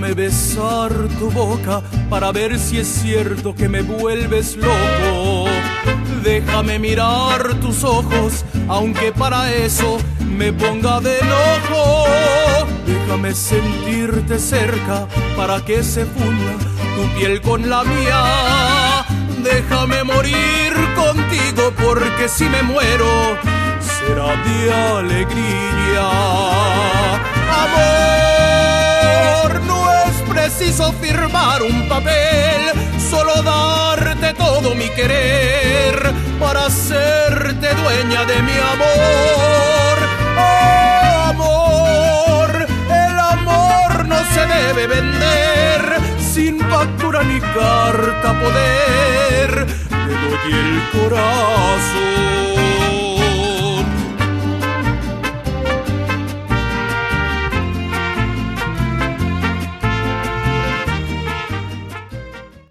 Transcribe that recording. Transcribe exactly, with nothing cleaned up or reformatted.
Déjame besar tu boca para ver si es cierto que me vuelves loco. Déjame mirar tus ojos, aunque para eso me ponga de enojo. Déjame sentirte cerca para que se funda tu piel con la mía. Déjame morir contigo porque si me muero será de alegría. Amor, no es preciso firmar un papel, solo darte todo mi querer para hacerte dueña de mi amor. Oh, amor, el amor no se debe vender, sin factura ni carta poder, te doy el corazón.